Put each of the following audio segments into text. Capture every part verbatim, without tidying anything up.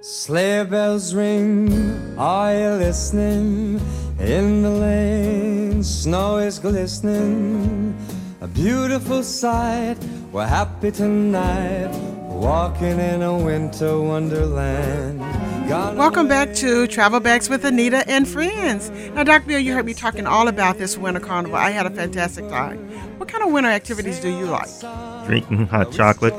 Sleigh bells ring, are you listening? In the lane, snow is glistening. A beautiful sight, we're happy tonight, walking in a winter wonderland. Gone Welcome back to Travel Bags with Anita and Friends. Now, Doctor Bill, you heard me talking all about this winter carnival. I had a fantastic time. What kind of winter activities do you like? Drinking hot chocolate.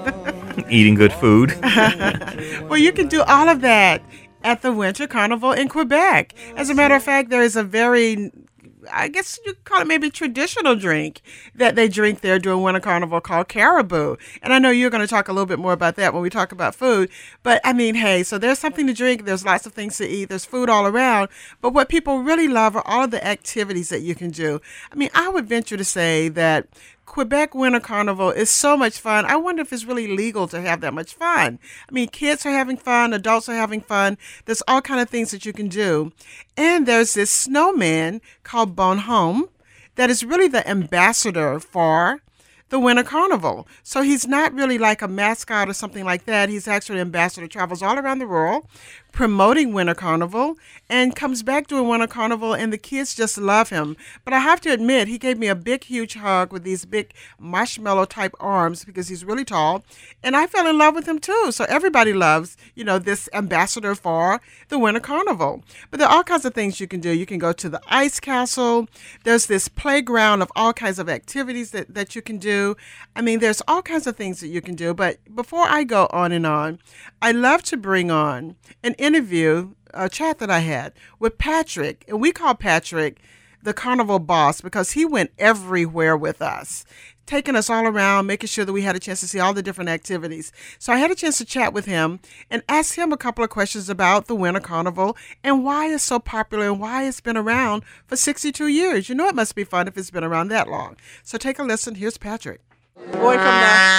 Eating good food. Well, you can do all of that at the Winter Carnival in Quebec. As a matter of fact, there is a very, I guess you call it maybe traditional drink that they drink there during Winter Carnival called Caribou. And I know you're going to talk a little bit more about that when we talk about food. But I mean, hey, so there's something to drink. There's lots of things to eat. There's food all around. But what people really love are all of the activities that you can do. I mean, I would venture to say that Quebec Winter Carnival is so much fun. I wonder if it's really legal to have that much fun. I mean, kids are having fun, adults are having fun. There's all kind of things that you can do. And there's this snowman called Bonhomme that is really the ambassador for the Winter Carnival. So he's not really like a mascot or something like that. He's actually an ambassador, travels all around the world promoting Winter Carnival and comes back doing Winter Carnival, and the kids just love him. But I have to admit, he gave me a big, huge hug with these big marshmallow type arms because he's really tall, and I fell in love with him too. So everybody loves, you know, this ambassador for the Winter Carnival. But there are all kinds of things you can do. You can go to the ice castle. There's this playground of all kinds of activities that, that you can do. I mean, there's all kinds of things that you can do. But before I go on and on, I love to bring on an interview, a chat that I had with Patrick. And we call Patrick the carnival boss because he went everywhere with us, taking us all around, making sure that we had a chance to see all the different activities. So I had a chance to chat with him and ask him a couple of questions about the Winter Carnival and why it's so popular and why it's been around for sixty-two years. You know it must be fun if it's been around that long. So take a listen. Here's Patrick. Boy from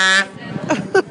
the...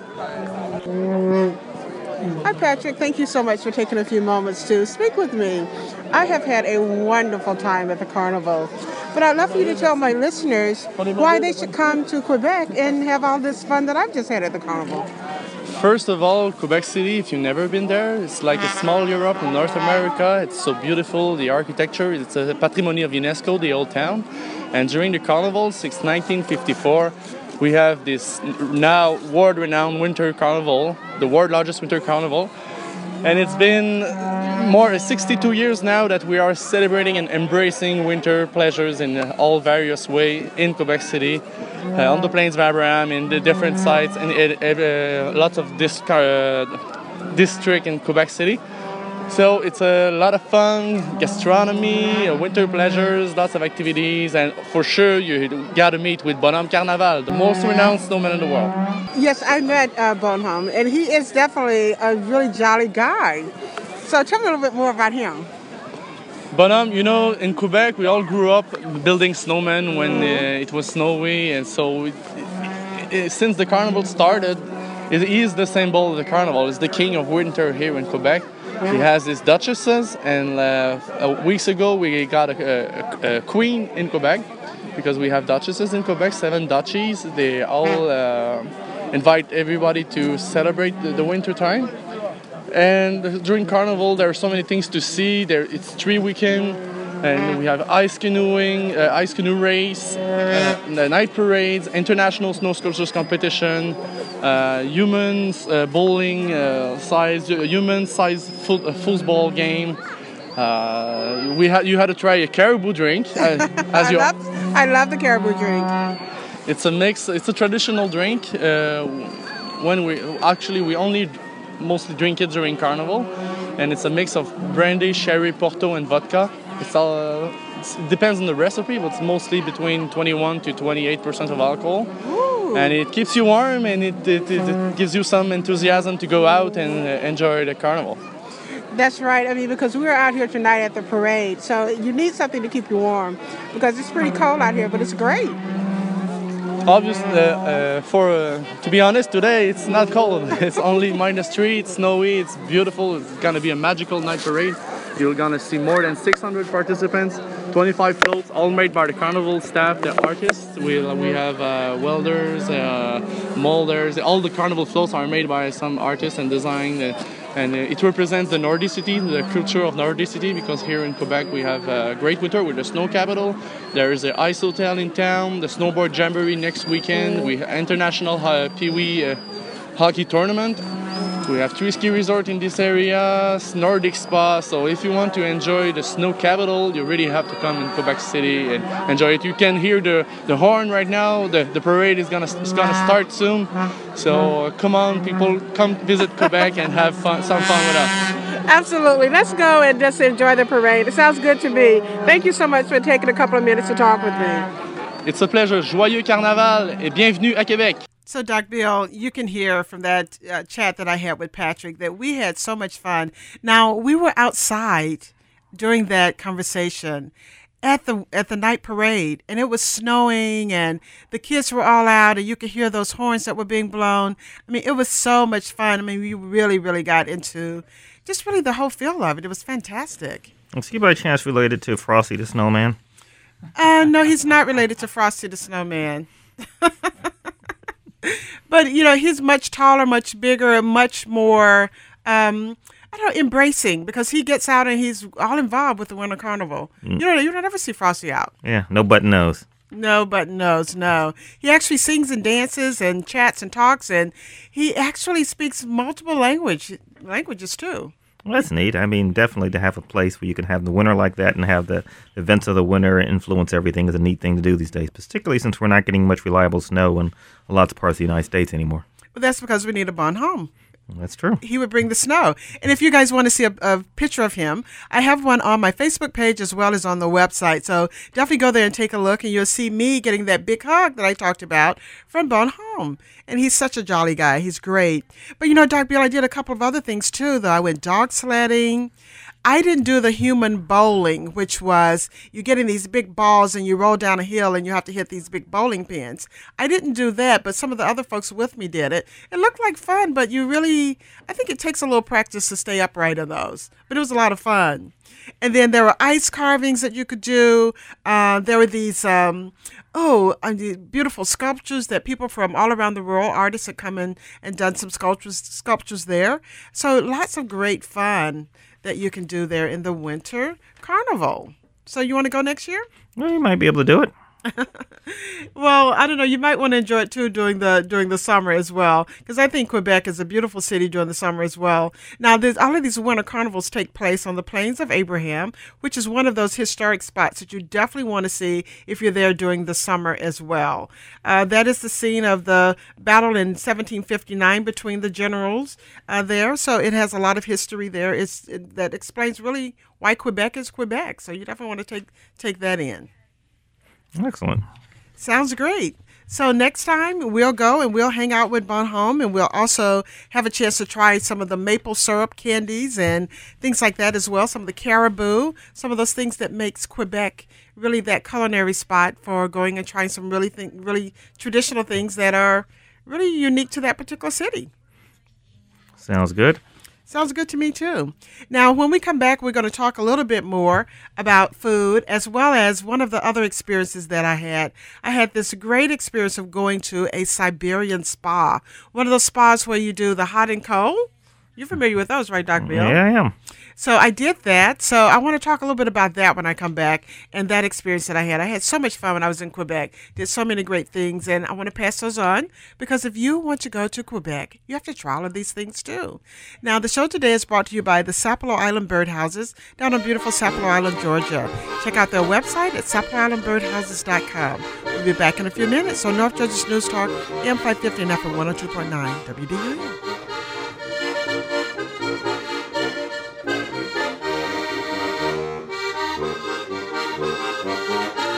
Hi, Patrick. Thank you so much for taking a few moments to speak with me. I have had a wonderful time at the carnival, but I'd love for you to tell my listeners why they should come to Quebec and have all this fun that I've just had at the carnival. First of all, Quebec City, if you've never been there, it's like a small Europe in North America. It's so beautiful, the architecture, it's a patrimony of UNESCO, the old town. And during the carnival, since nineteen fifty-four, we have this now world-renowned winter carnival, the world's largest winter carnival. And it's been more than sixty-two years now that we are celebrating and embracing winter pleasures in all various ways in Quebec City, uh, on the Plains of Abraham, in the different sites, and uh, lots of this uh, district in Quebec City. So it's a lot of fun, gastronomy, winter pleasures, lots of activities, and for sure you got to meet with Bonhomme Carnaval, the most renowned snowman in the world. Yes, I met uh, Bonhomme, and he is definitely a really jolly guy. So tell me a little bit more about him. Bonhomme, you know, in Quebec we all grew up building snowmen when uh, it was snowy, and so it, it, since the carnival started, it, he is the symbol of the carnival. He's the king of winter here in Quebec. He has his duchesses, and uh, weeks ago we got a, a, a queen in Quebec because we have duchesses in Quebec, seven duchies. They all uh, invite everybody to celebrate the, the winter time. And during Carnival, there are so many things to see. There, it's three weekend, and we have ice canoeing, uh, ice canoe race, uh, the night parades, international snow sculptures competition, uh, humans uh, bowling uh, size, human size full, uh, football game. Uh, we had you had to try a caribou drink. Uh, as I, you love, I love the caribou drink. It's a mix. It's a traditional drink. Uh, when we actually we only mostly drink it during Carnival, and it's a mix of brandy, sherry, Porto, and vodka. It's all. Uh, it's, it depends on the recipe, but it's mostly between twenty-one to twenty-eight percent of alcohol. Ooh. And it keeps you warm, and it, it, it, it gives you some enthusiasm to go out and uh, enjoy the Carnival. That's right. I mean, because we're out here tonight at the parade, so you need something to keep you warm because it's pretty cold out here, but it's great. Obviously, uh, uh, for uh, to be honest, today it's not cold. It's only minus three. It's snowy. It's beautiful. It's gonna be a magical night parade. You're gonna see more than six hundred participants, twenty-five floats, all made by the carnival staff, the artists. We we have uh, welders, uh, molders. All the carnival floats are made by some artists and designed. Uh, and uh, it represents the Nordicity, the culture of Nordicity, because here in Quebec we have a great winter with the snow capital. There is the ice hotel in town, the snowboard jamboree next weekend, we have international uh, Pee Wee uh, hockey tournament. We have three ski resorts in this area, Nordic spa. So if you want to enjoy the snow capital, you really have to come in Quebec City and enjoy it. You can hear the, the horn right now. The, the parade is gonna is gonna start soon. So uh, come on, people, come visit Quebec and have fun, some fun with us. Absolutely. Let's go and just enjoy the parade. It sounds good to me. Thank you so much for taking a couple of minutes to talk with me. It's a pleasure. Joyeux Carnaval et bienvenue à Québec. So, Doc Bill, you can hear from that uh, chat that I had with Patrick that we had so much fun. Now, we were outside during that conversation at the at the night parade, and it was snowing, and the kids were all out, and you could hear those horns that were being blown. I mean, it was so much fun. I mean, we really, really got into just really the whole feel of it. It was fantastic. Is he by chance related to Frosty the Snowman? Uh, no, he's not related to Frosty the Snowman. But, you know, he's much taller, much bigger, much more, um, I don't know, embracing, because he gets out and he's all involved with the Winter Carnival. Mm. You know, you don't ever see Frosty out. Yeah, no button nose. No button nose, no. He actually sings and dances and chats and talks, and he actually speaks multiple language languages, too. Well, that's neat. I mean, definitely to have a place where you can have the winter like that and have the events of the winter influence everything is a neat thing to do these days, particularly since we're not getting much reliable snow in lots of parts of the United States anymore. Well, that's because we need a Bon Homme. That's true. He would bring the snow. And if you guys want to see a, a picture of him, I have one on my Facebook page as well as on the website. So definitely go there and take a look, and you'll see me getting that big hug that I talked about from Bon Homme. And he's such a jolly guy. He's great. But, you know, Doc Bill, I did a couple of other things, too, though. I went dog sledding. I didn't do the human bowling, which was you get in these big balls and you roll down a hill and you have to hit these big bowling pins. I didn't do that, but some of the other folks with me did it. It looked like fun, but you really, I think it takes a little practice to stay upright in those. But it was a lot of fun. And then there were ice carvings that you could do. Uh, there were these, um, oh, uh, the beautiful sculptures that people from all around the world, artists had come in and done some sculptures, sculptures there. So lots of great fun that you can do there in the Winter Carnival. So you want to go next year? Well, you might be able to do it. Well, I don't know. You might want to enjoy it too during the during the summer as well, because I think Quebec is a beautiful city during the summer as well. Now, there's all of these winter carnivals take place on the Plains of Abraham, which is one of those historic spots that you definitely want to see if you're there during the summer as well. Uh, that is the scene of the battle in seventeen fifty-nine between the generals uh, there, so it has a lot of history there. It's it, that explains really why Quebec is Quebec. So you definitely want to take take that in. Excellent. Sounds great. So next time we'll go and we'll hang out with Bon Homme, and we'll also have a chance to try some of the maple syrup candies and things like that as well. Some of the caribou, some of those things that makes Quebec really that culinary spot for going and trying some really th- really traditional things that are really unique to that particular city. Sounds good. Sounds good to me, too. Now, when we come back, we're going to talk a little bit more about food, as well as one of the other experiences that I had. I had this great experience of going to a Siberian spa, one of those spas where you do the hot and cold. You're familiar with those, right, Doc Bill? Yeah, I am. So I did that. So I want to talk a little bit about that when I come back and that experience that I had. I had so much fun when I was in Quebec. Did so many great things, and I want to pass those on because if you want to go to Quebec, you have to try all of these things too. Now, the show today is brought to you by the Sapelo Island Birdhouses down on beautiful Sapelo Island, Georgia. Check out their website at sapelo island birdhouses dot com. We'll be back in a few minutes on North Georgia's News Talk, A M five fifty and F M one oh two point nine W D U. Thank you.